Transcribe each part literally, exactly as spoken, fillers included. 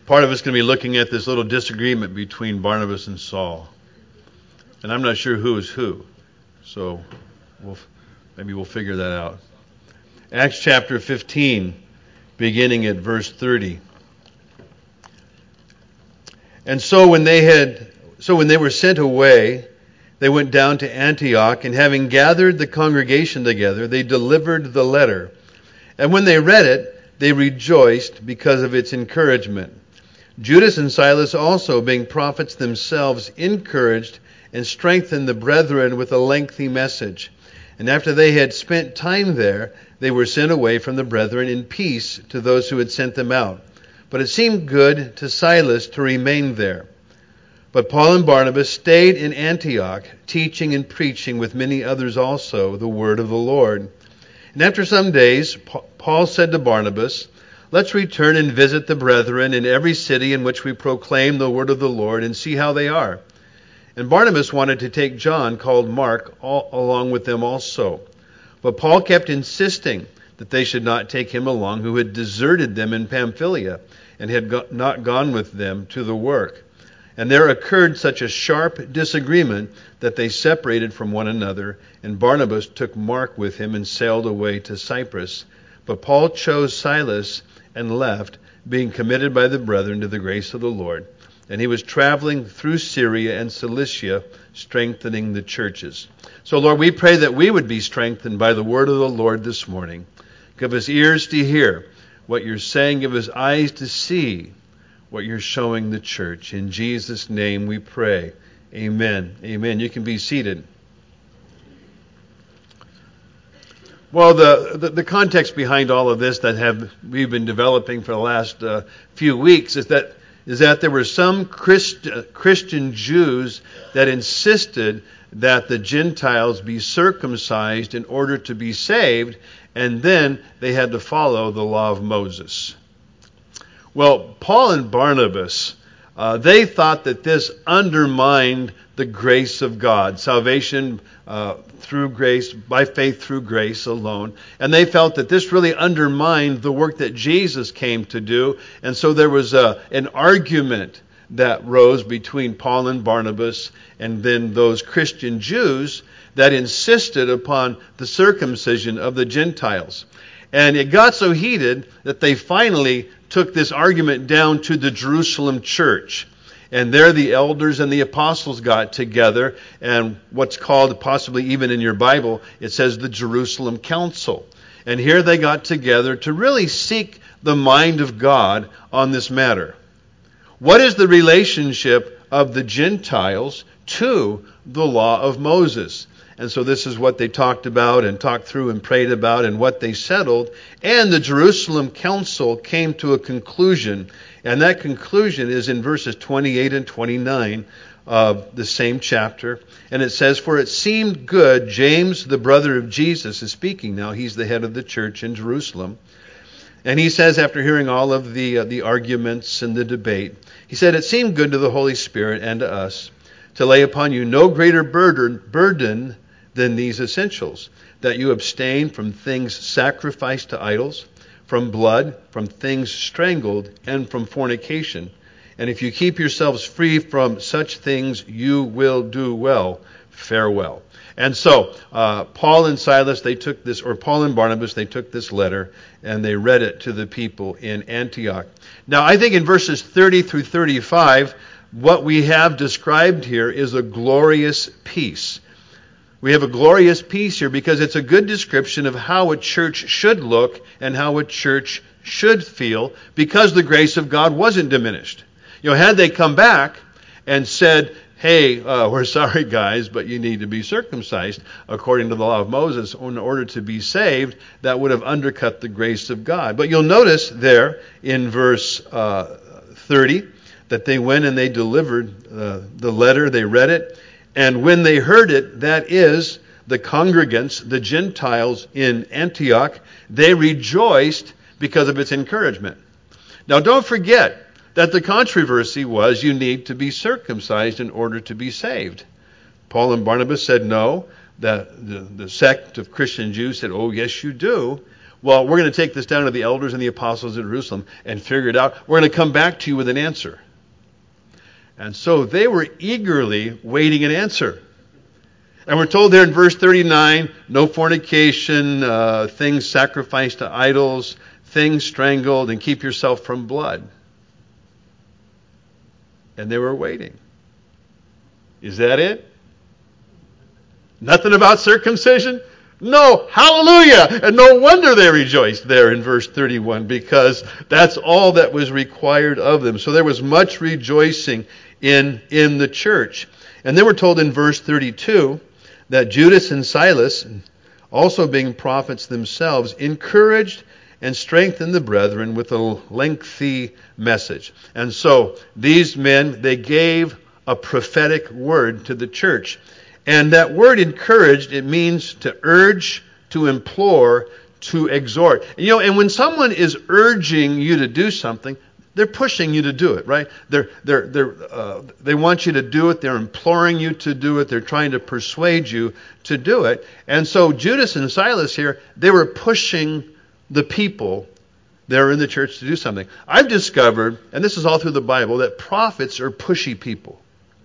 part of us going to be looking at this little disagreement between Barnabas and Saul. And I'm not sure who is who. So we'll, maybe we'll figure that out. Acts chapter fifteen, beginning at verse thirty. And so when they had, so when they were sent away, they went down to Antioch, and having gathered the congregation together, they delivered the letter. And when they read it, they rejoiced because of its encouragement. Judas and Silas also, being prophets themselves, encouraged and strengthened the brethren with a lengthy message. And after they had spent time there, they were sent away from the brethren in peace to those who had sent them out. But it seemed good to Silas to remain there. But Paul and Barnabas stayed in Antioch, teaching and preaching with many others also the word of the Lord. And after some days, Paul said to Barnabas, "Let's return and visit the brethren in every city in which we proclaim the word of the Lord and see how they are." And Barnabas wanted to take John, called Mark, all, along with them also. But Paul kept insisting that they should not take him along, who had deserted them in Pamphylia and had go- not gone with them to the work. And there occurred such a sharp disagreement that they separated from one another, and Barnabas took Mark with him and sailed away to Cyprus. But Paul chose Silas and left, being committed by the brethren to the grace of the Lord. And he was traveling through Syria and Cilicia, strengthening the churches. So, Lord, we pray that we would be strengthened by the word of the Lord this morning. Give us ears to hear what you're saying. Give us eyes to see what you're showing the church. In Jesus' name we pray. Amen. Amen. You can be seated. Well, the, the, the context behind all of this that have we've been developing for the last uh, few weeks is that is that there were some Christ, uh, Christian Jews that insisted that the Gentiles be circumcised in order to be saved, and then they had to follow the law of Moses. Well, Paul and Barnabas, uh, they thought that this undermined the grace of God, salvation uh, through grace, by faith through grace alone. And they felt that this really undermined the work that Jesus came to do. And so there was a, an argument that rose between Paul and Barnabas and then those Christian Jews that insisted upon the circumcision of the Gentiles. And it got so heated that they finally took this argument down to the Jerusalem church. And there the elders and the apostles got together, and what's called, possibly even in your Bible, it says the Jerusalem Council. And here they got together to really seek the mind of God on this matter. What is the relationship of the Gentiles to the law of Moses? And so this is what they talked about and talked through and prayed about and what they settled. And the Jerusalem Council came to a conclusion. And that conclusion is in verses twenty-eight and twenty-nine of the same chapter. And it says, "For it seemed good," James, the brother of Jesus, is speaking now. He's the head of the church in Jerusalem. And he says, after hearing all of the, uh, the arguments and the debate, he said, "It seemed good to the Holy Spirit and to us to lay upon you no greater burden, burden than these essentials, that you abstain from things sacrificed to idols, from blood, from things strangled, and from fornication. And if you keep yourselves free from such things, you will do well. Farewell." And so, uh, Paul and Silas, they took this, or Paul and Barnabas, they took this letter and they read it to the people in Antioch. Now, I think in verses thirty through thirty-five, what we have described here is a glorious peace. We have a glorious peace here because it's a good description of how a church should look and how a church should feel, because the grace of God wasn't diminished. You know, had they come back and said, "Hey, uh, we're sorry guys, but you need to be circumcised according to the law of Moses in order to be saved," that would have undercut the grace of God. But you'll notice there in verse uh, thirty that they went and they delivered uh, the letter, they read it. And when they heard it, that is, the congregants, the Gentiles in Antioch, they rejoiced because of its encouragement. Now, don't forget that the controversy was you need to be circumcised in order to be saved. Paul and Barnabas said no. The, the, the sect of Christian Jews said, "Oh, yes, you do." Well, we're going to take this down to the elders and the apostles at Jerusalem and figure it out. We're going to come back to you with an answer. And so they were eagerly waiting an answer. And we're told there in verse thirty-nine, no fornication, uh, things sacrificed to idols, things strangled, and keep yourself from blood. And they were waiting. Is that it? Nothing about circumcision? No, hallelujah! And no wonder they rejoiced there in verse thirty-one, because that's all that was required of them. So there was much rejoicing in, in the church. And then we're told in verse thirty-two that Judas and Silas, also being prophets themselves, encouraged and strengthened the brethren with a lengthy message. And so these men, they gave a prophetic word to the church. And that word encouraged, it means to urge, to implore, to exhort. You know, and when someone is urging you to do something, they're pushing you to do it, right? They're, they're, they're, uh, they want you to do it. They're imploring you to do it. They're trying to persuade you to do it. And so Judas and Silas here, they were pushing the people there in the church to do something. I've discovered, and this is all through the Bible, that prophets are pushy people.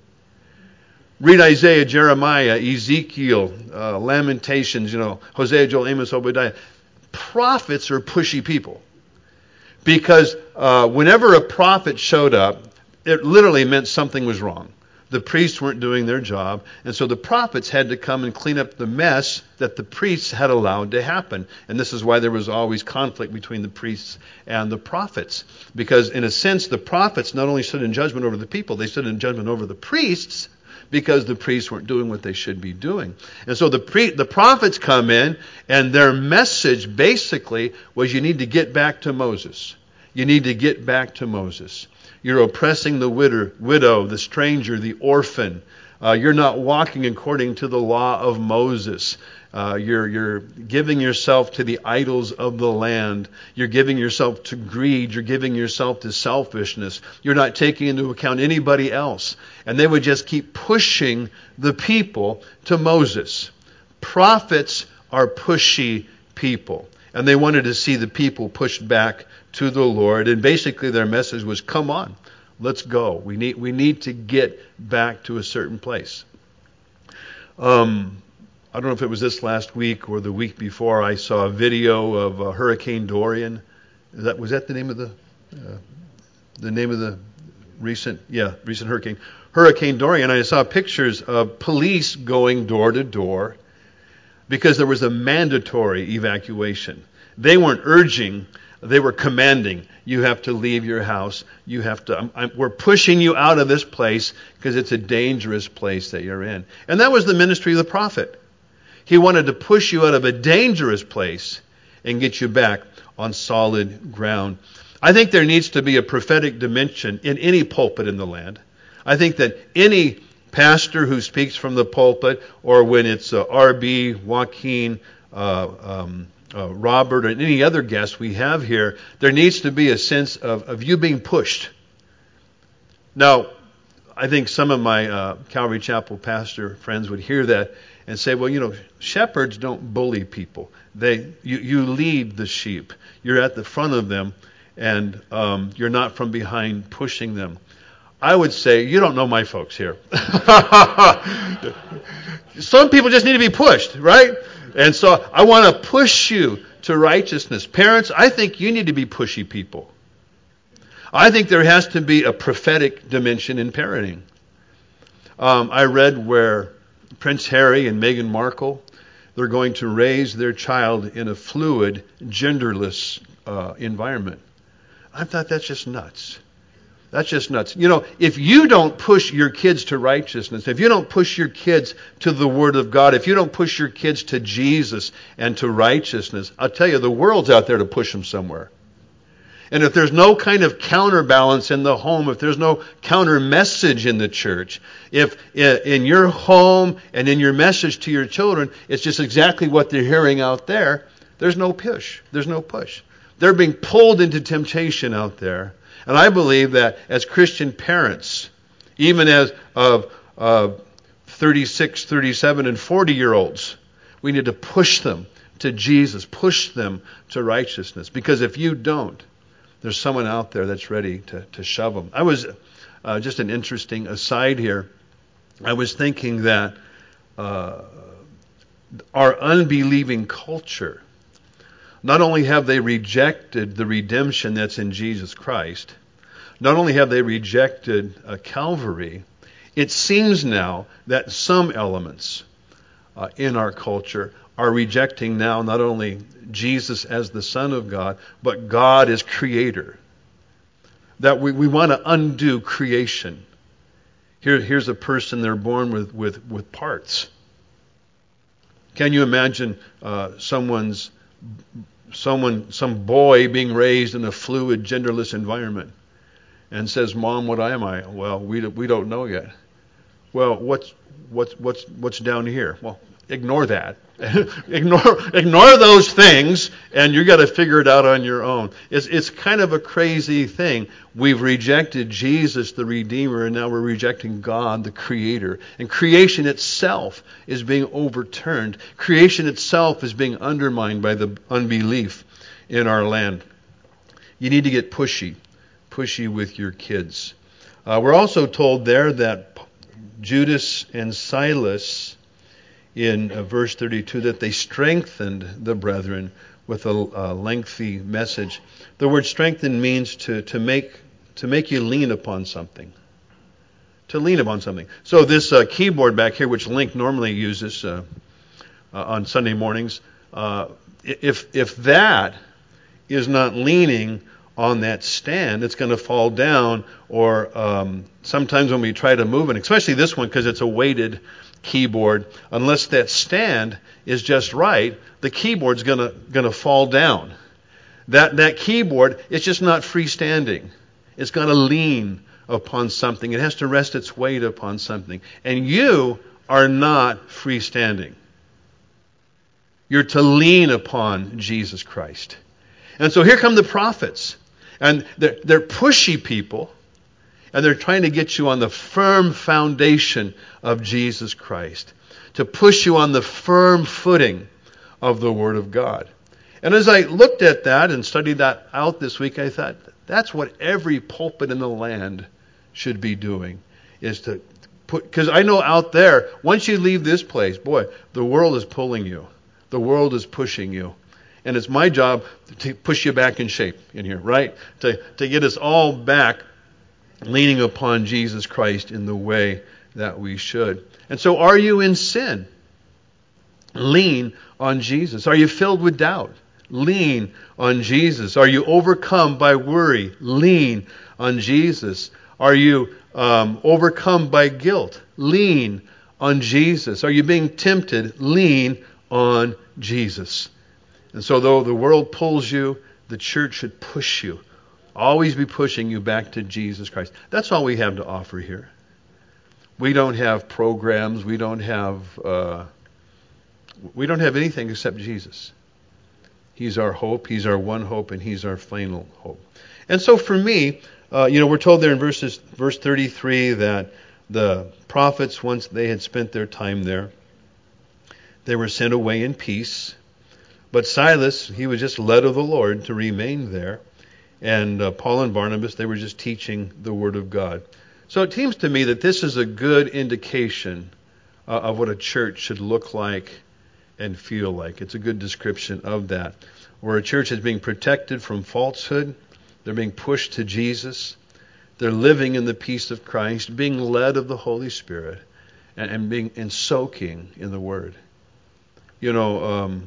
Read Isaiah, Jeremiah, Ezekiel, uh, Lamentations, you know, Hosea, Joel, Amos, Obadiah. Prophets are pushy people. Because uh, whenever a prophet showed up, it literally meant something was wrong. The priests weren't doing their job, and so the prophets had to come and clean up the mess that the priests had allowed to happen. And this is why there was always conflict between the priests and the prophets. Because in a sense, the prophets not only stood in judgment over the people, they stood in judgment over the priests, because the priests weren't doing what they should be doing. And so the pre- the prophets come in, and their message basically was, you need to get back to Moses. You need to get back to Moses. You're oppressing the widow, widow the stranger, the orphan. Uh, you're not walking according to the law of Moses. Uh, you're, you're giving yourself to the idols of the land. You're giving yourself to greed. You're giving yourself to selfishness. You're not taking into account anybody else. And they would just keep pushing the people to Moses. Prophets are pushy people. And they wanted to see the people pushed back to the Lord. And basically their message was, come on, let's go. We need, we need to get back to a certain place. Um... I don't know if it was this last week or the week before, I saw a video of uh, Hurricane Dorian. Is that, was that the name of the uh, the name of the recent yeah recent hurricane? Hurricane Dorian. I saw pictures of police going door to door because there was a mandatory evacuation. They weren't urging, they were commanding. You have to leave your house. You have to. I'm, I'm, we're pushing you out of this place because it's a dangerous place that you're in. And that was the ministry of the prophet. He wanted to push you out of a dangerous place and get you back on solid ground. I think there needs to be a prophetic dimension in any pulpit in the land. I think that any pastor who speaks from the pulpit, or when it's uh, R B, Joaquin, uh, um, uh, Robert, or any other guest we have here, there needs to be a sense of, of you being pushed. Now, I think some of my uh, Calvary Chapel pastor friends would hear that and say, well, you know, shepherds don't bully people. They, you, you lead the sheep. You're at the front of them, and um, you're not from behind pushing them. I would say, you don't know my folks here. Some people just need to be pushed, right? And so I want to push you to righteousness. Parents, I think you need to be pushy people. I think there has to be a prophetic dimension in parenting. Um, I read where Prince Harry and Meghan Markle, they're going to raise their child in a fluid, genderless uh, environment. I thought that's just nuts. That's just nuts. You know, if you don't push your kids to righteousness, if you don't push your kids to the Word of God, if you don't push your kids to Jesus and to righteousness, I'll tell you, the world's out there to push them somewhere. And if there's no kind of counterbalance in the home, if there's no counter message in the church, if in your home and in your message to your children, it's just exactly what they're hearing out there, there's no push. There's no push. They're being pulled into temptation out there. And I believe that as Christian parents, even as of uh, thirty-six, thirty-seven, and forty-year-olds, we need to push them. to Jesus. Push them to righteousness. Because if you don't, there's someone out there that's ready to, to shove them. I was, uh, just an interesting aside here, I was thinking that uh, our unbelieving culture, not only have they rejected the redemption that's in Jesus Christ, not only have they rejected uh, Calvary, it seems now that some elements uh, in our culture are rejecting now not only Jesus as the Son of God, but God as Creator. That we, we want to undo creation. Here, here's a person, they're born with, with, with parts. Can you imagine uh, someone's someone, some boy being raised in a fluid, genderless environment and says, "Mom, what am I?" Well, we we don't know yet. Well, what's what's what's what's down here? Well, ignore that. ignore ignore those things, and you got to figure it out on your own. It's it's kind of a crazy thing. We've rejected Jesus, the Redeemer, and now we're rejecting God, the Creator. And creation itself is being overturned. Creation itself is being undermined by the unbelief in our land. You need to get pushy, pushy with your kids. Uh, we're also told there that Judas and Silas, in uh, verse thirty-two, that they strengthened the brethren with a, a lengthy message. The word strengthen means to, to make to make you lean upon something. To lean upon something. So this uh, keyboard back here, which Link normally uses uh, uh, on Sunday mornings, uh, if if that is not leaning on that stand, it's going to fall down. Or um, sometimes when we try to move it, especially this one because it's a weighted keyboard, unless that stand is just right, the keyboard's gonna gonna fall down. That that keyboard is just not freestanding. It's got to lean upon something. It has to rest its weight upon something. And you are not freestanding. You're to lean upon Jesus Christ. And so here come the prophets, and they're, they're pushy people. And they're trying to get you on the firm foundation of Jesus Christ, to push you on the firm footing of the Word of God. And as I looked at that and studied that out this week, I thought, that's what every pulpit in the land should be doing, is to put, because I know out there, once you leave this place, boy, the world is pulling you. The world is pushing you. And it's my job to push you back in shape in here, right? To, to get us all back leaning upon Jesus Christ in the way that we should. And so, are you in sin? Lean on Jesus. Are you filled with doubt? Lean on Jesus. Are you overcome by worry? Lean on Jesus. Are you um, overcome by guilt? Lean on Jesus. Are you being tempted? Lean on Jesus. And so, though the world pulls you, the church should push you. Always be pushing you back to Jesus Christ. That's all we have to offer here. We don't have programs. We don't have uh, we don't have anything except Jesus. He's our hope. He's our one hope, and He's our final hope. And so, for me, uh, you know, we're told there in verses verse thirty-three that the prophets, once they had spent their time there, they were sent away in peace. But Silas, he was just led of the Lord to remain there. And uh, Paul and Barnabas, they were just teaching the Word of God. So it seems to me that this is a good indication uh, of what a church should look like and feel like. It's a good description of that. Where a church is being protected from falsehood, they're being pushed to Jesus, they're living in the peace of Christ, being led of the Holy Spirit, and, and being and soaking in the Word. You know, um,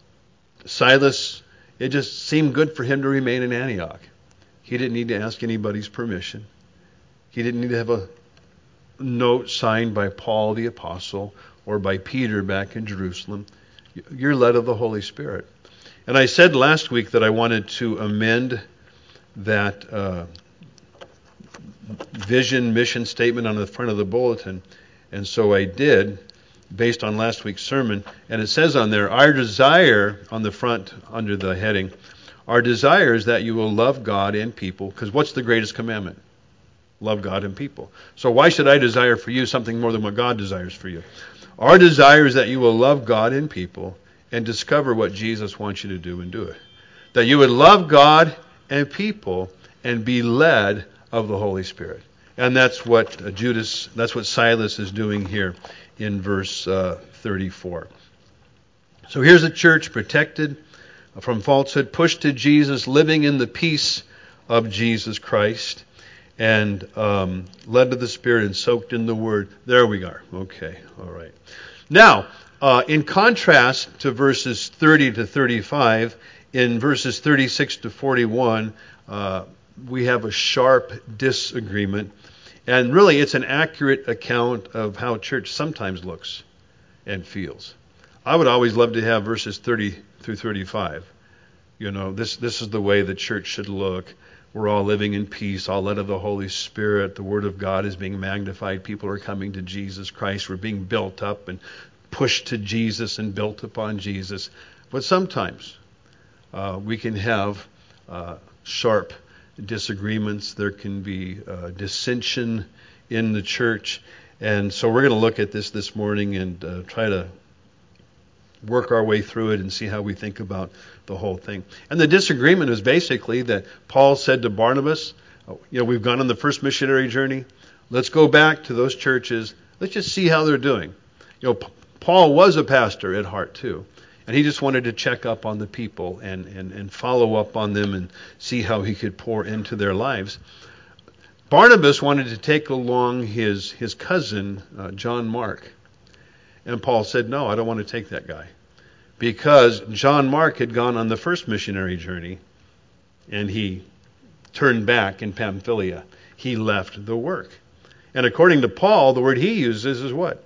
Silas, it just seemed good for him to remain in Antioch. He didn't need to ask anybody's permission. He didn't need to have a note signed by Paul the Apostle or by Peter back in Jerusalem. You're led of the Holy Spirit. And I said last week that I wanted to amend that uh, vision, mission statement on the front of the bulletin. And so I did, based on last week's sermon. And it says on there, our desire, on the front under the heading, our desire is that you will love God and people. Because what's the greatest commandment? Love God and people. So why should I desire for you something more than what God desires for you? Our desire is that you will love God and people and discover what Jesus wants you to do and do it. That you would love God and people and be led of the Holy Spirit. And that's what uh, Judas, that's what Silas is doing here in verse uh, thirty-four. So here's a church protected from falsehood, pushed to Jesus, living in the peace of Jesus Christ, and um, led to the Spirit and soaked in the Word. There we are. Okay, all right. Now, uh, in contrast to verses thirty to thirty-five, in verses thirty-six to forty-one, uh, we have a sharp disagreement. And really, it's an accurate account of how church sometimes looks and feels. I would always love to have verses thirty through thirty-five. You know, this this is the way the church should look. We're all living in peace, all led of the Holy Spirit. The Word of God is being magnified. People are coming to Jesus Christ. We're being built up and pushed to Jesus and built upon Jesus. But sometimes uh, we can have uh, sharp disagreements. There can be uh, dissension in the church. And so we're going to look at this this morning and uh, try to work our way through it and see how we think about the whole thing. And the disagreement is basically that Paul said to Barnabas, you know, we've gone on the first missionary journey. Let's go back to those churches. Let's just see how they're doing. You know, P- Paul was a pastor at heart too. And he just wanted to check up on the people and, and, and follow up on them and see how he could pour into their lives. Barnabas wanted to take along his, his cousin, uh, John Mark. And Paul said, no, I don't want to take that guy. Because John Mark had gone on the first missionary journey and he turned back in Pamphylia. He left the work. And according to Paul, the word he uses is what?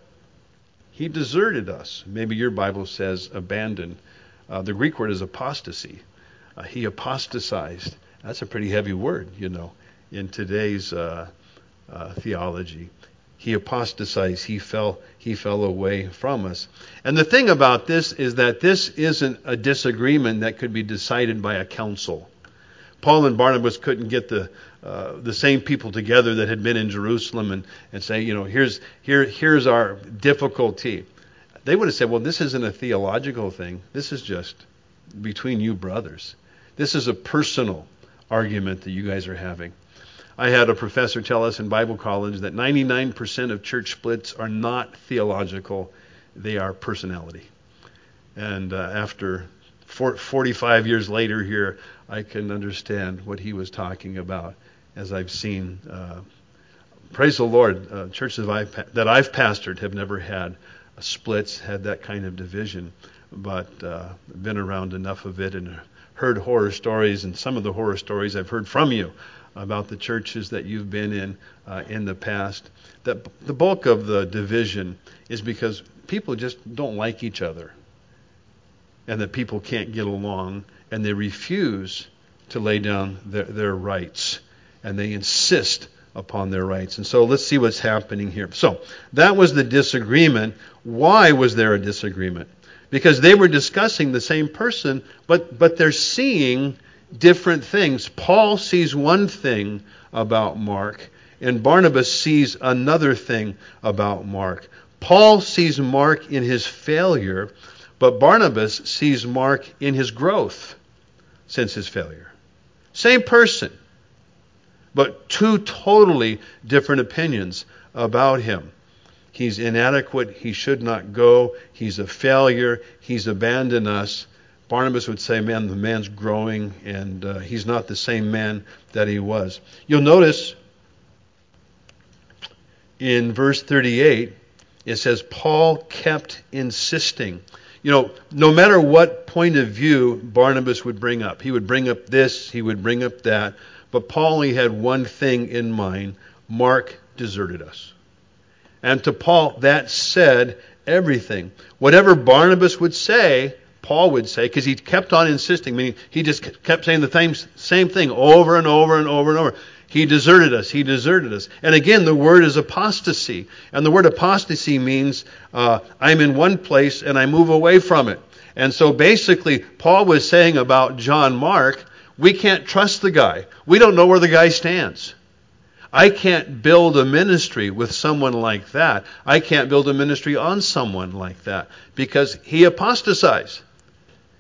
He deserted us. Maybe your Bible says abandoned. Uh, the Greek word is apostasy. Uh, he apostatized. That's a pretty heavy word, you know, in today's uh, uh, theology. He apostatized. He fell. He fell away from us. And the thing about this is that this isn't a disagreement that could be decided by a council. Paul and Barnabas couldn't get the uh, the same people together that had been in Jerusalem and, and say, you know, here's here here's our difficulty. They would have said, well, this isn't a theological thing. This is just between you brothers. This is a personal argument that you guys are having. I had a professor tell us in Bible college that ninety-nine percent of church splits are not theological. They are personality. And uh, after forty-five years later here, I can understand what he was talking about as I've seen. Uh, praise the Lord, uh, churches I've, that I've pastored have never had splits, had that kind of division. But uh, I've been around enough of it and heard horror stories, and some of the horror stories I've heard from you about the churches that you've been in uh, in the past. That the bulk of the division is because people just don't like each other, and that people can't get along, and they refuse to lay down their, their rights, and they insist upon their rights. And so let's see what's happening here. So that was the disagreement. Why was there a disagreement? Because they were discussing the same person, but but they're seeing different things. Paul sees one thing about Mark, and Barnabas sees another thing about Mark. Paul sees Mark in his failure, but Barnabas sees Mark in his growth since his failure. Same person, but two totally different opinions about him. He's inadequate. He should not go. He's a failure. He's abandoned us. Barnabas would say, man, the man's growing, and uh, he's not the same man that he was. You'll notice in verse thirty-eight, it says, Paul kept insisting. You know, no matter what point of view Barnabas would bring up, he would bring up this, he would bring up that, but Paul only had one thing in mind: Mark deserted us. And to Paul, that said everything. Whatever Barnabas would say, Paul would say, because he kept on insisting, meaning he just kept saying the same, same thing over and over and over and over. He deserted us. He deserted us. And again, the word is apostasy. And the word apostasy means uh, I'm in one place and I move away from it. And so basically, Paul was saying about John Mark, we can't trust the guy. We don't know where the guy stands. I can't build a ministry with someone like that. I can't build a ministry on someone like that because he apostatized.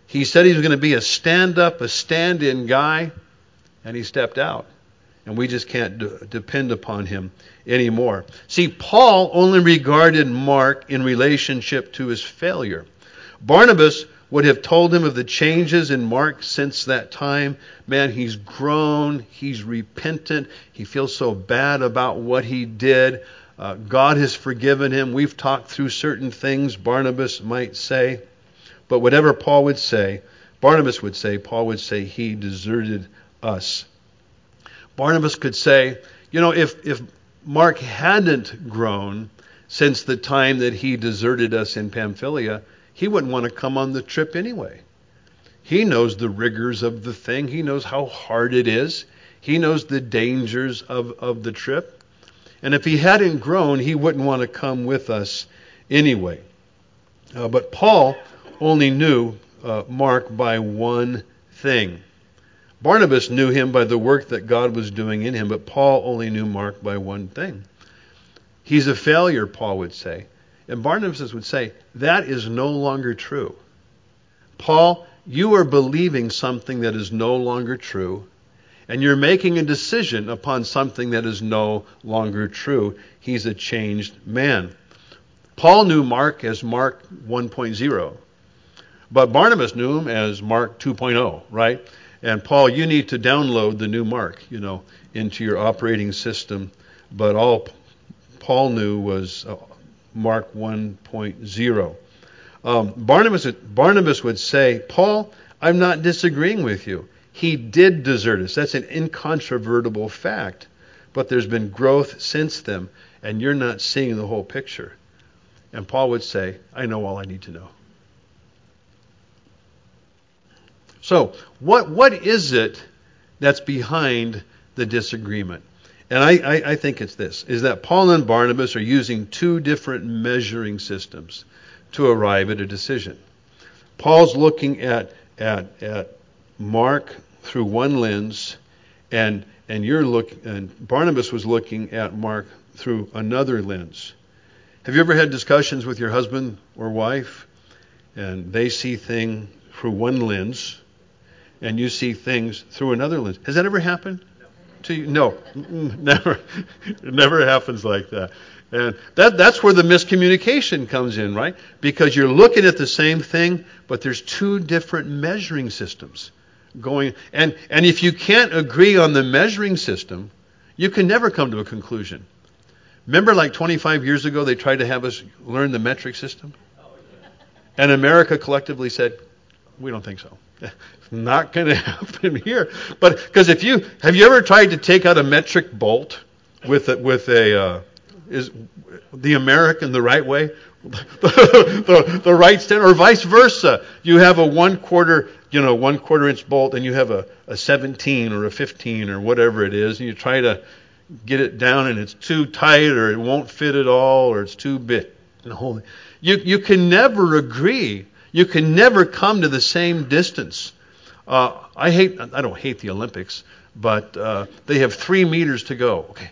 He said he was going to be a stand-up, a stand-in guy, and he stepped out. And we just can't d- depend upon him anymore. See, Paul only regarded Mark in relationship to his failure. Barnabas would have told him of the changes in Mark since that time. Man, he's grown. He's repentant. He feels so bad about what he did. Uh, God has forgiven him. We've talked through certain things, Barnabas might say. But whatever Paul would say, Barnabas would say, Paul would say, he deserted us. Barnabas could say, you know, if, if Mark hadn't grown since the time that he deserted us in Pamphylia, he wouldn't want to come on the trip anyway. He knows the rigors of the thing. He knows how hard it is. He knows the dangers of, of the trip. And if he hadn't grown, he wouldn't want to come with us anyway. Uh, but Paul only knew uh, Mark by one thing. Barnabas knew him by the work that God was doing in him, but Paul only knew Mark by one thing. He's a failure, Paul would say. And Barnabas would say, that is no longer true. Paul, you are believing something that is no longer true, and you're making a decision upon something that is no longer true. He's a changed man. Paul knew Mark as Mark one point oh, but Barnabas knew him as Mark two point oh, right? And Paul, you need to download the new Mark, you know, into your operating system. But all Paul knew was uh, Mark one point oh. Um, Barnabas, Barnabas would say, Paul, I'm not disagreeing with you. He did desert us. That's an incontrovertible fact. But there's been growth since then, and you're not seeing the whole picture. And Paul would say, I know all I need to know. So, what what is it that's behind the disagreement? And I, I, I think it's this, is that Paul and Barnabas are using two different measuring systems to arrive at a decision. Paul's looking at at at Mark through one lens, and and you're look and Barnabas was looking at Mark through another lens. Have you ever had discussions with your husband or wife, and they see things through one lens, and you see things through another lens? Has that ever happened to you? No, never. It never happens like that. And that that's where the miscommunication comes in, right? Because you're looking at the same thing, but there's two different measuring systems going. And, and if you can't agree on the measuring system, you can never come to a conclusion. Remember like twenty-five years ago, they tried to have us learn the metric system? And America collectively said, we don't think so. It's not going to happen here. But because if you, have you ever tried to take out a metric bolt with a, with a, uh, is the American the right way? the, the, the right stand, or vice versa. You have a one quarter, you know, one quarter inch bolt, and you have a, a seventeen or a fifteen or whatever it is, and you try to get it down, and it's too tight, or it won't fit at all, or it's too big. No, you you can never agree. You can never come to the same distance. Uh, I hate. I don't hate the Olympics, but uh, they have three meters to go. Okay.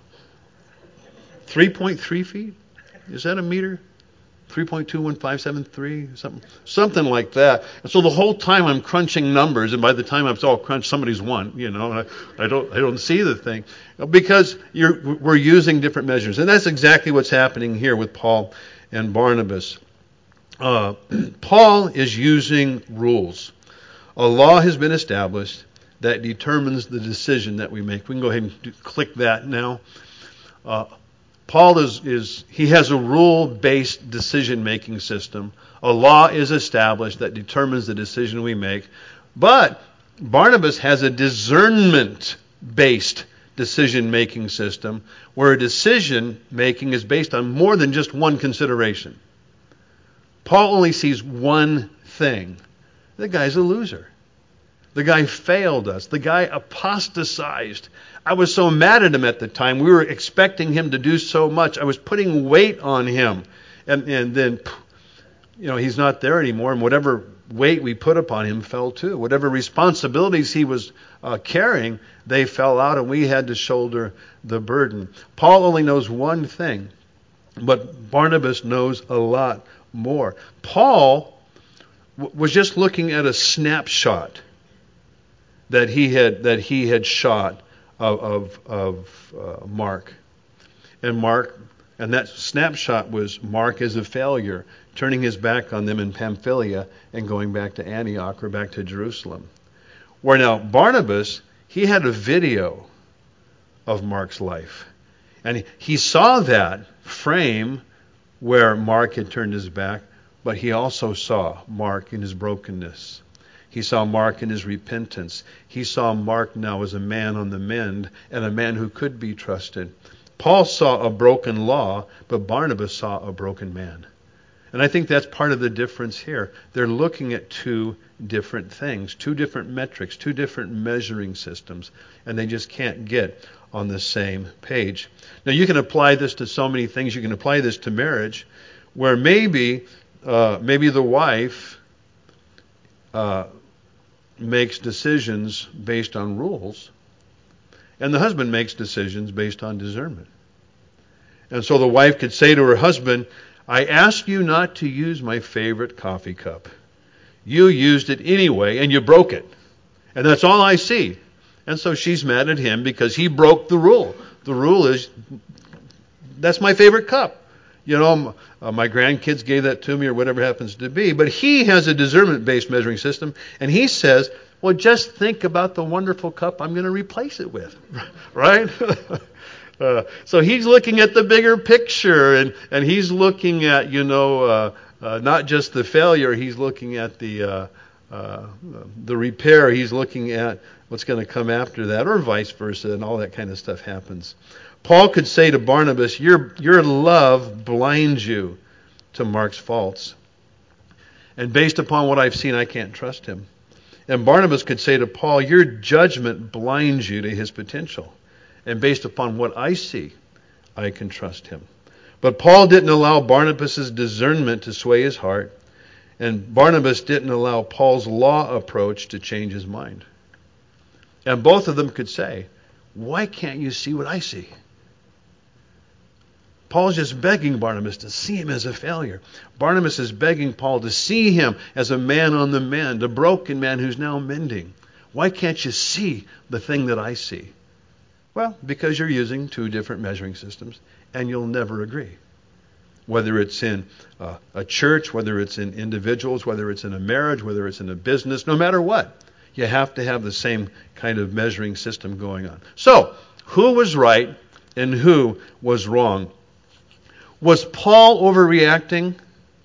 three point three feet? Is that a meter? three point two one five seven three? Something something like that. And so the whole time I'm crunching numbers, and by the time it's all crunched, somebody's won. You know, and I, I don't I don't see the thing. Because you're, we're using different measures. And that's exactly what's happening here with Paul and Barnabas. Uh, Paul is using rules. A law has been established that determines the decision that we make. We can go ahead and do, click that now. Uh, Paul is, is, he has a rule-based decision-making system. A law is established that determines the decision we make. But Barnabas has a discernment-based decision-making system where a decision-making is based on more than just one consideration. Paul only sees one thing. The guy's a loser. The guy failed us. The guy apostatized. I was so mad at him at the time. We were expecting him to do so much. I was putting weight on him. And, and then, you know, he's not there anymore. And whatever weight we put upon him fell too. Whatever responsibilities he was uh, carrying, they fell out, and we had to shoulder the burden. Paul only knows one thing, but Barnabas knows a lot more. Paul w- was just looking at a snapshot that he had that he had shot of of, of uh, Mark, and Mark, and that snapshot was Mark as a failure, turning his back on them in Pamphylia and going back to Antioch or back to Jerusalem. Where now Barnabas, he had a video of Mark's life, and he saw that frame where Mark had turned his back, but he also saw Mark in his brokenness. He saw Mark in his repentance. He saw Mark now as a man on the mend and a man who could be trusted. Paul saw a broken law, but Barnabas saw a broken man. And I think that's part of the difference here. They're looking at two different things, two different metrics, two different measuring systems, and they just can't get on the same page. Now, you can apply this to so many things. You can apply this to marriage, where maybe uh, maybe the wife uh, makes decisions based on rules, and the husband makes decisions based on discernment. And so the wife could say to her husband, I asked you not to use my favorite coffee cup. You used it anyway, and you broke it. And that's all I see. And so she's mad at him because he broke the rule. The rule is, that's my favorite cup. You know, uh, my grandkids gave that to me or whatever happens to be. But he has a discernment-based measuring system, and he says, well, just think about the wonderful cup I'm going to replace it with. Right? uh, so he's looking at the bigger picture, and, and he's looking at, you know, uh, uh, not just the failure, he's looking at the uh, uh, the repair, he's looking at what's going to come after that, or vice versa, and all that kind of stuff happens. Paul could say to Barnabas, your, your love blinds you to Mark's faults. And based upon what I've seen, I can't trust him. And Barnabas could say to Paul, your judgment blinds you to his potential. And based upon what I see, I can trust him. But Paul didn't allow Barnabas' discernment to sway his heart. And Barnabas didn't allow Paul's law approach to change his mind. And both of them could say, why can't you see what I see? Paul's just begging Barnabas to see him as a failure. Barnabas is begging Paul to see him as a man on the mend, a broken man who's now mending. Why can't you see the thing that I see? Well, because you're using two different measuring systems, and you'll never agree. Whether it's in uh, a church, whether it's in individuals, whether it's in a marriage, whether it's in a business, no matter what, you have to have the same kind of measuring system going on. So, who was right and who was wrong? Was Paul overreacting?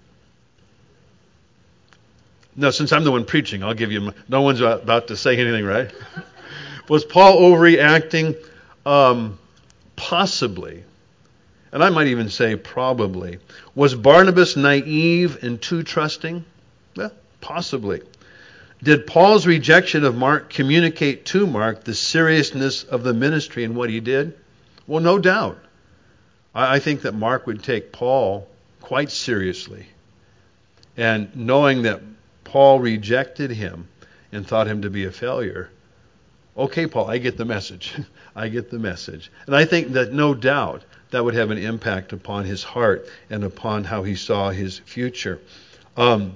No, since I'm the one preaching, I'll give you my, no one's about to say anything, right? Was Paul overreacting? Um, possibly. And I might even say probably. Was Barnabas naive and too trusting? Well, possibly. Did Paul's rejection of Mark communicate to Mark the seriousness of the ministry and what he did? Well, no doubt. I think that Mark would take Paul quite seriously. And knowing that Paul rejected him and thought him to be a failure, okay, Paul, I get the message. I get the message. And I think that no doubt that would have an impact upon his heart and upon how he saw his future. Um,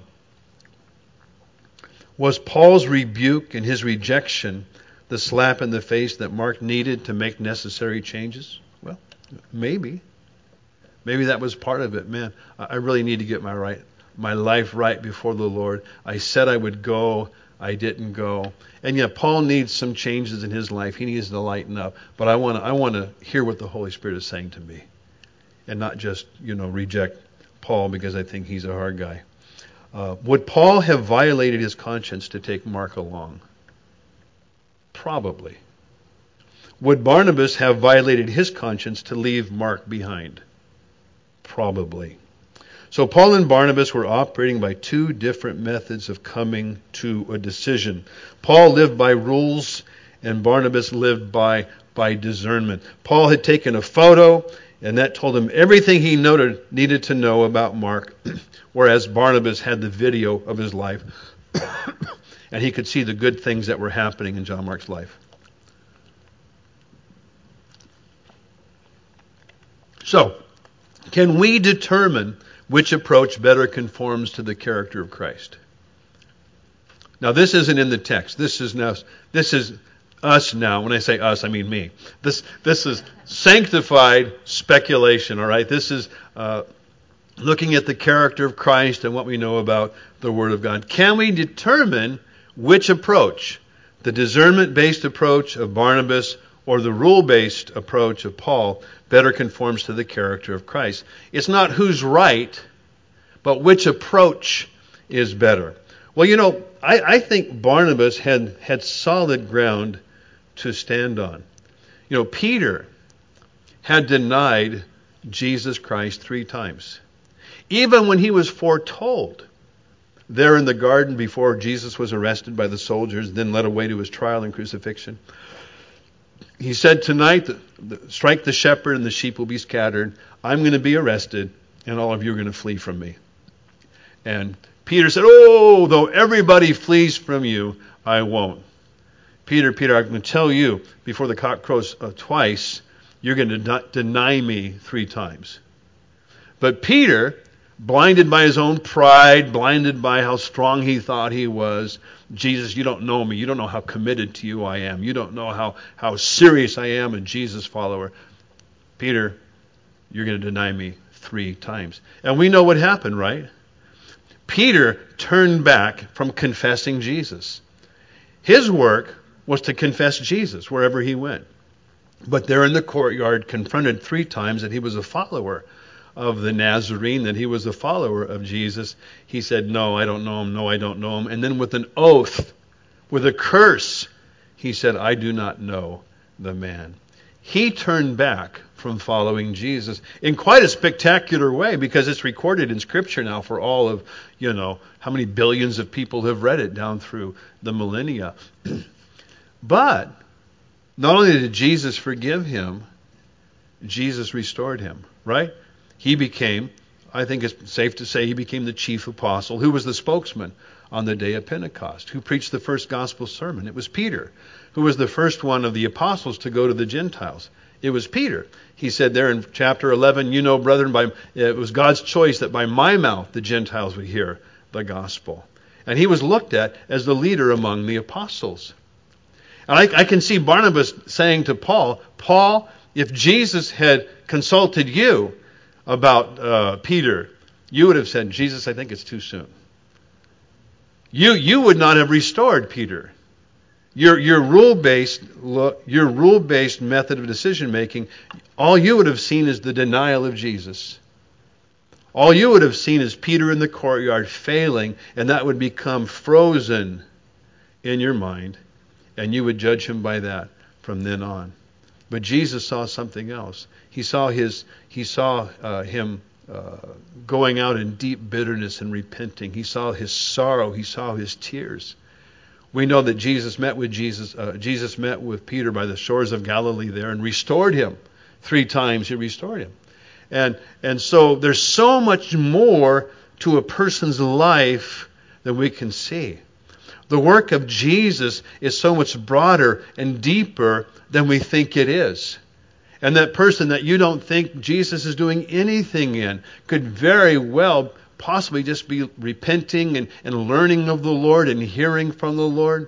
was Paul's rebuke and his rejection the slap in the face that Mark needed to make necessary changes? Well, maybe. Maybe that was part of it. Man, I really need to get my right, my life right before the Lord. I said I would go. I didn't go. And yet Paul needs some changes in his life. He needs to lighten up. But I want to I want to hear what the Holy Spirit is saying to me. And not just, you know, reject Paul because I think he's a hard guy. Uh, would Paul have violated his conscience to take Mark along? Probably. Would Barnabas have violated his conscience to leave Mark behind? Probably. So Paul and Barnabas were operating by two different methods of coming to a decision. Paul lived by rules, and Barnabas lived by, by discernment. Paul had taken a photo, and that told him everything he noted, needed to know about Mark, whereas Barnabas had the video of his life, and he could see the good things that were happening in John Mark's life. So, can we determine which approach better conforms to the character of Christ? Now, this isn't in the text. This is now, this is us now. When I say us, I mean me. This this is sanctified speculation, all right? This is uh, looking at the character of Christ and what we know about the Word of God. Can we determine which approach, the discernment-based approach of Barnabas or the rule-based approach of Paul, better conforms to the character of Christ? It's not who's right, but which approach is better. Well, you know, I, I think Barnabas had, had solid ground to stand on. You know, Peter had denied Jesus Christ three times. Even when he was foretold there in the garden before Jesus was arrested by the soldiers, then led away to his trial and crucifixion. He said, tonight, strike the shepherd and the sheep will be scattered. I'm going to be arrested and all of you are going to flee from me. And Peter said, oh, though everybody flees from you, I won't. Peter, Peter, I'm going to tell you before the cock crows uh, twice, you're going to de- deny me three times. But Peter, blinded by his own pride, blinded by how strong he thought he was, Jesus, you don't know me. You don't know how committed to you I am. You don't know how, how serious I am a Jesus follower. Peter, you're going to deny me three times. And we know what happened, right? Peter turned back from confessing Jesus. His work was to confess Jesus wherever he went. But there in the courtyard, confronted three times that he was a follower of the Nazarene, that he was a follower of Jesus, he said, no, I don't know him, no, I don't know him. And then with an oath, with a curse, he said, I do not know the man. He turned back from following Jesus in quite a spectacular way, because it's recorded in Scripture now for all of, you know, how many billions of people have read it down through the millennia. But not only did Jesus forgive him, Jesus restored him, right? He became, I think it's safe to say, he became the chief apostle, who was the spokesman on the day of Pentecost, who preached the first gospel sermon. It was Peter, who was the first one of the apostles to go to the Gentiles. It was Peter. He said there in chapter eleven, you know, brethren, by, it was God's choice that by my mouth the Gentiles would hear the gospel. And he was looked at as the leader among the apostles. And I, I can see Barnabas saying to Paul, Paul, if Jesus had consulted you about uh, Peter, you would have said, Jesus, I think it's too soon. You you would not have restored Peter. Your your rule-based your rule-based method of decision making, all you would have seen is the denial of Jesus. All you would have seen is Peter in the courtyard failing, and that would become frozen in your mind, and you would judge him by that from then on. But Jesus saw something else. He saw his he saw uh, him uh, going out in deep bitterness and repenting. He saw his sorrow. He saw his tears. We know that Jesus met with Jesus. Uh, Jesus met with Peter by the shores of Galilee there and restored him. Three times he restored him. And and so there's so much more to a person's life than we can see. The work of Jesus is so much broader and deeper than we think it is. And that person that you don't think Jesus is doing anything in could very well possibly just be repenting and, and learning of the Lord and hearing from the Lord.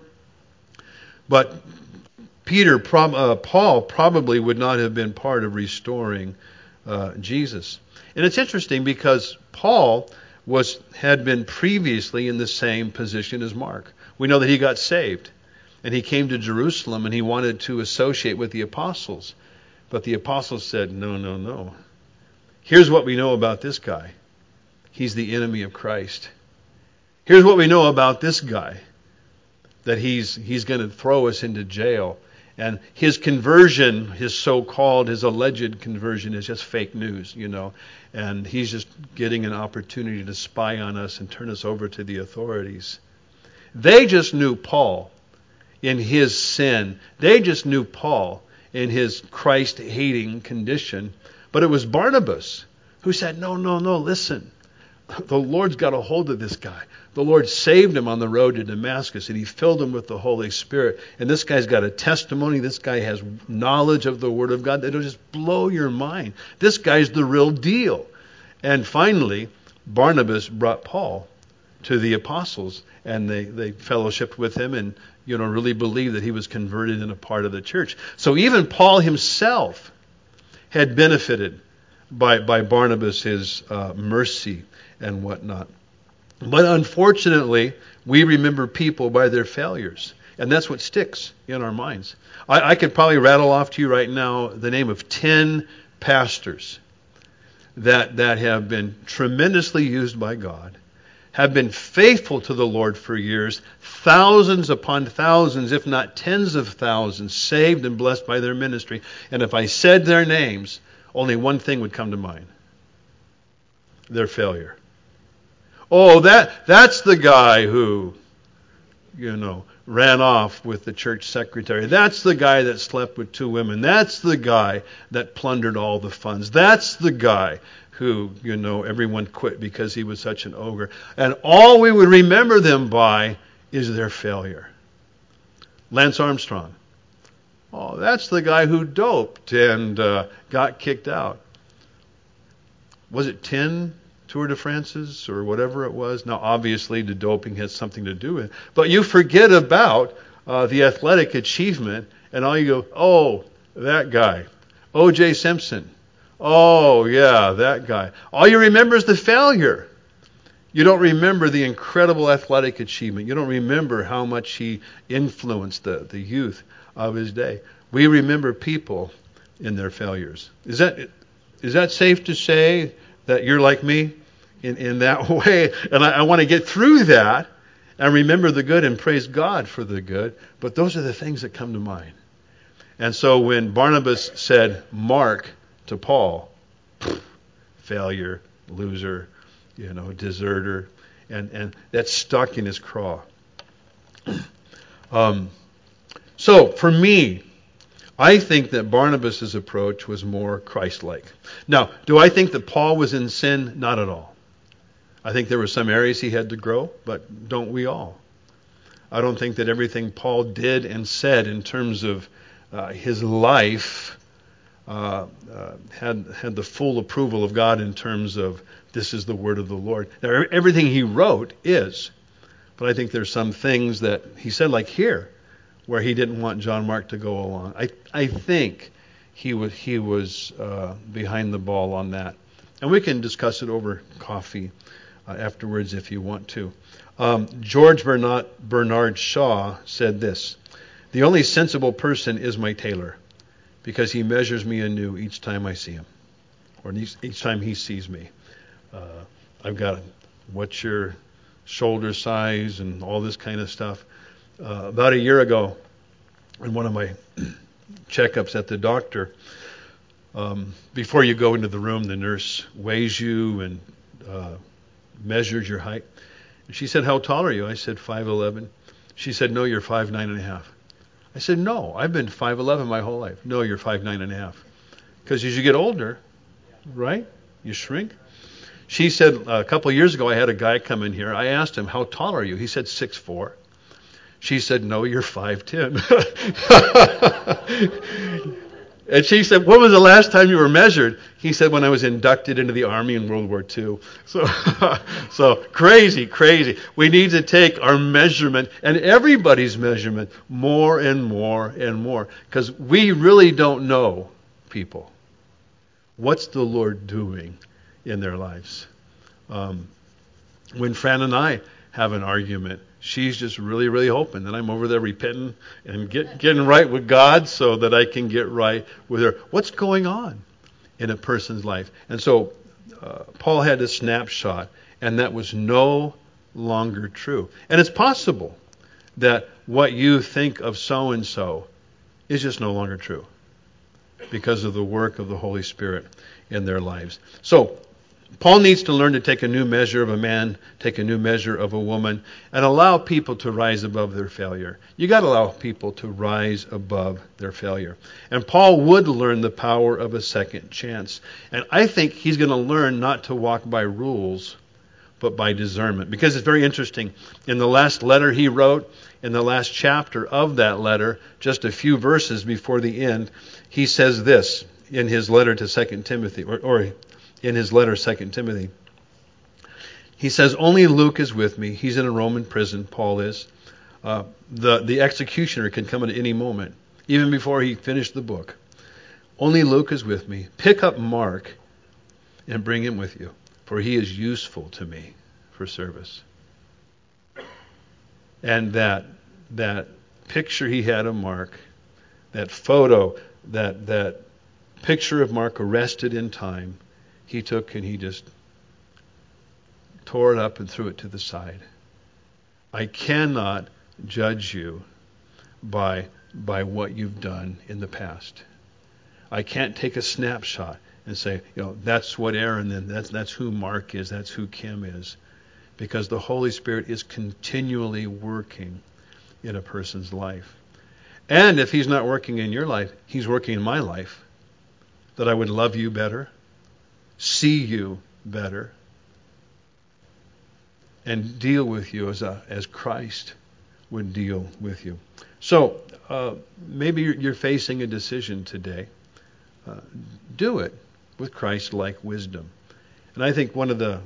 But Peter, uh, Paul probably would not have been part of restoring uh, Jesus. And it's interesting because Paul was had been previously in the same position as Mark. We know that he got saved and he came to Jerusalem and he wanted to associate with the apostles. But the apostles said, no, no, no. Here's what we know about this guy. He's the enemy of Christ. Here's what we know about this guy. That he's he's going to throw us into jail. And his conversion, his so-called, his alleged conversion is just fake news, you know. And he's just getting an opportunity to spy on us and turn us over to the authorities. They just knew Paul in his sin. They just knew Paul in his Christ-hating condition. But it was Barnabas who said, no, no, no, listen. The Lord's got a hold of this guy. The Lord saved him on the road to Damascus, and he filled him with the Holy Spirit. And this guy's got a testimony. This guy has knowledge of the Word of God that'll just blow your mind. This guy's the real deal. And finally, Barnabas brought Paul to the apostles, and they, they fellowshiped with him and, you know, really believed that he was converted and a part of the church. So even Paul himself had benefited by, by Barnabas, his uh, mercy and whatnot. But unfortunately, we remember people by their failures. And that's what sticks in our minds. I, I could probably rattle off to you right now the name of ten pastors that, that have been tremendously used by God, have been faithful to the Lord for years, thousands upon thousands, if not tens of thousands, saved and blessed by their ministry. And if I said their names, only one thing would come to mind: their failure. Oh, that that's the guy who, you know, ran off with the church secretary. That's the guy that slept with two women. That's the guy that plundered all the funds. That's the guy who, you know, everyone quit because he was such an ogre. And all we would remember them by is their failure. Lance Armstrong. Oh, that's the guy who doped and uh, got kicked out. Was it ten Tour de France's or whatever it was? Now, obviously, the doping has something to do with it. But you forget about uh, the athletic achievement, and all you go, oh, that guy. O J Simpson. Oh, yeah, that guy. All you remember is the failure. You don't remember the incredible athletic achievement. You don't remember how much he influenced the, the youth of his day. We remember people in their failures. Is that is that safe to say that you're like me in, in that way? And I, I want to get through that and remember the good and praise God for the good. But those are the things that come to mind. And so when Barnabas said Mark to Paul, failure, loser, you know, deserter, and, and that stuck in his craw. Um, so for me, I think that Barnabas' approach was more Christ-like. Now, do I think that Paul was in sin? Not at all. I think there were some areas he had to grow, but don't we all? I don't think that everything Paul did and said in terms of uh, his life uh, uh, had had the full approval of God in terms of this is the word of the Lord. Now, everything he wrote is, but I think there's some things that he said, like here, where he didn't want John Mark to go along. I I think he was he was uh, behind the ball on that, and we can discuss it over coffee uh, afterwards if you want to. Um, George Bernard, Bernard Shaw said this: "The only sensible person is my tailor, because he measures me anew each time I see him, or each, each time he sees me." Uh, I've got what's your shoulder size and all this kind of stuff. Uh, about a year ago, in one of my checkups at the doctor, um, before you go into the room, the nurse weighs you and uh, measures your height. And she said, "How tall are you?" I said, five eleven. She said, "No, you're five nine and a half." I said, "No, I've been five eleven my whole life." "No, you're five nine and a half. Because as you get older, right, you shrink. She said, a couple of years ago, I had a guy come in here. I asked him, "How tall are you?" He said, six four. She said, "No, you're five ten. And she said, "When was the last time you were measured?" He said, "When I was inducted into the Army in World War Two. So, so crazy, crazy. We need to take our measurement and everybody's measurement more and more and more, because we really don't know people. What's the Lord doing in their lives? Um, when Fran and I have an argument, she's just really, really hoping that I'm over there repenting and get, getting right with God so that I can get right with her. What's going on in a person's life? And so uh, Paul had a snapshot, and that was no longer true. And it's possible that what you think of so-and-so is just no longer true because of the work of the Holy Spirit in their lives. So Paul needs to learn to take a new measure of a man, take a new measure of a woman, and allow people to rise above their failure. You got to allow people to rise above their failure. And Paul would learn the power of a second chance. And I think he's going to learn not to walk by rules, but by discernment. Because it's very interesting. In the last letter he wrote, in the last chapter of that letter, just a few verses before the end, he says this in his letter to Second Timothy, or, or in his letter, Second Timothy. He says, only Luke is with me. He's in a Roman prison, Paul is. Uh, the, the executioner can come at any moment, even before he finished the book. Only Luke is with me. Pick up Mark and bring him with you, for he is useful to me for service. And that that picture he had of Mark, that photo, that that picture of Mark arrested in time, he took and he just tore it up and threw it to the side. I cannot judge you by by what you've done in the past. I can't take a snapshot and say, you know, that's what Aaron and that's that's who Mark is, that's who Kim is. Because the Holy Spirit is continually working in a person's life. And if he's not working in your life, he's working in my life. That I would love you better, see you better, and deal with you as a, as Christ would deal with you. So uh, maybe you're, you're facing a decision today. Uh, do it with Christ-like wisdom. And I think one of the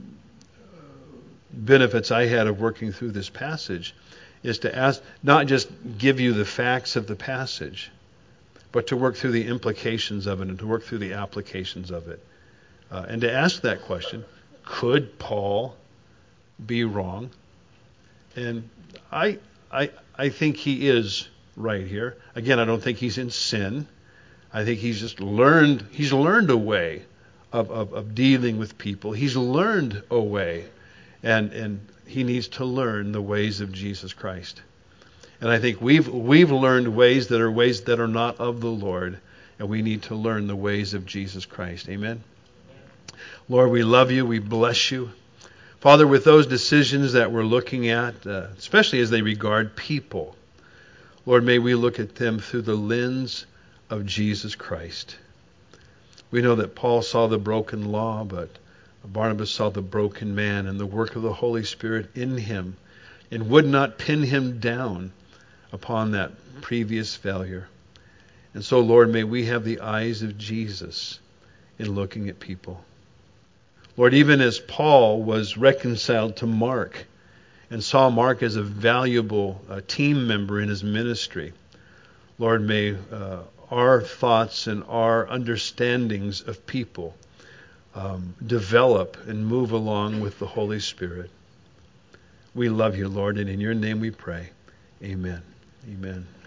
benefits I had of working through this passage is to ask, not just give you the facts of the passage, but to work through the implications of it and to work through the applications of it. Uh, and to ask that question, could Paul be wrong? And I, I, I think he is right here. Again, I don't think he's in sin. I think he's just learned, he's learned a way of, of, of dealing with people. He's learned a way. And and he needs to learn the ways of Jesus Christ. And I think we've we've learned ways that are ways that are not of the Lord, and we need to learn the ways of Jesus Christ. Amen. Lord, we love you. We bless you. Father, with those decisions that we're looking at, uh, especially as they regard people, Lord, may we look at them through the lens of Jesus Christ. We know that Paul saw the broken law, but Barnabas saw the broken man and the work of the Holy Spirit in him and would not pin him down upon that previous failure. And so, Lord, may we have the eyes of Jesus in looking at people. Lord, even as Paul was reconciled to Mark and saw Mark as a valuable uh, team member in his ministry, Lord, may uh, our thoughts and our understandings of people Um, develop and move along with the Holy Spirit. We love you, Lord, and in your name we pray. Amen. Amen.